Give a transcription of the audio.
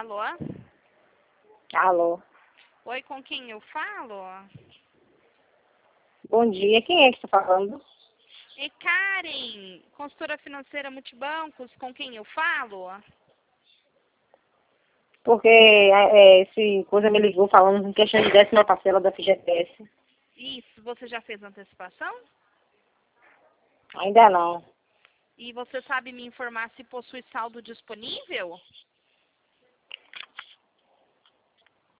Alô? Alô. Oi, com quem eu falo? Bom dia. Quem é que está falando? É Karen, consultora financeira Multibancos, com quem eu falo? Porque esse coisa me ligou falando em questão de 10ª parcela da FGTS. Isso, você já fez antecipação? Ainda não. E você sabe me informar se possui saldo disponível?